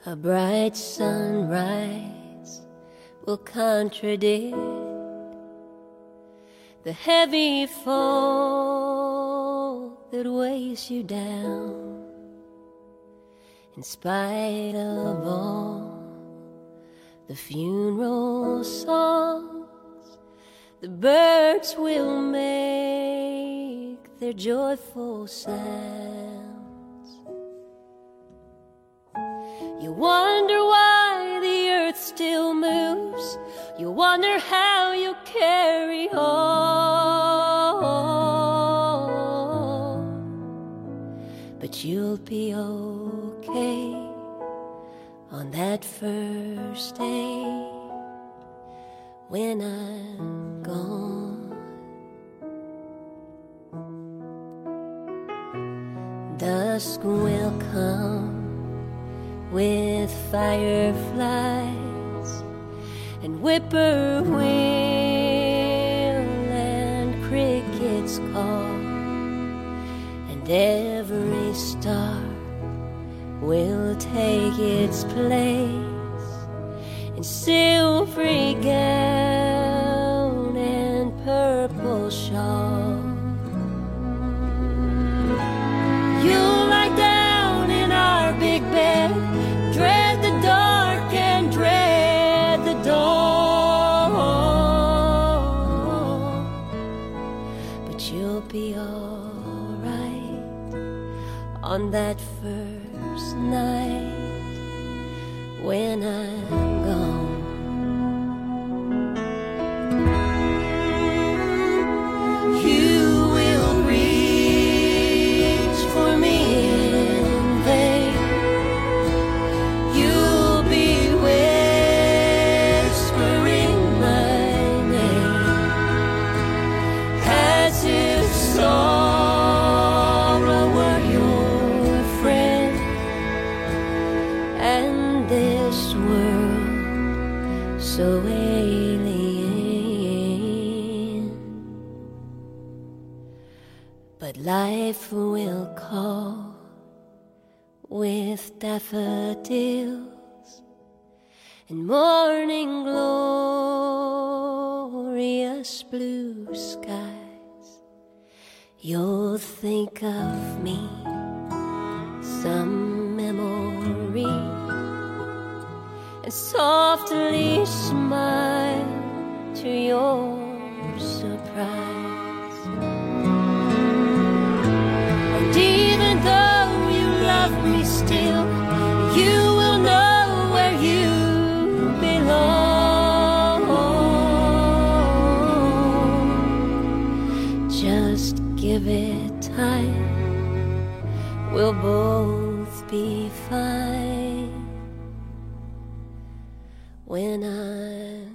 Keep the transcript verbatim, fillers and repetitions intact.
A bright sunrise will contradict the heavy fall that weighs you down. In spite of all the funeral songs, the birds will make their joyful sounds. You wonder why the earth still moves. You wonder how you carry on. But you'll be okay on that first day when I'm gone. Dusk will come with fireflies and whippoorwill and crickets call, and every star will take its place in silvery gown and purple shawl. You'll lie down in our big bed, dread the dark and dread the dawn, but you'll be all right on that first night when I'm gone. You will reach for me in vain. You'll be whispering my name as if sorrow were your friend, and this world so alien. But life will call with daffodils and morning glorious blue skies. You'll think of me, some memory, and softly smile to your surprise. And even though you love me still, you will know where you belong. Just give it time, we'll both be fine when I'm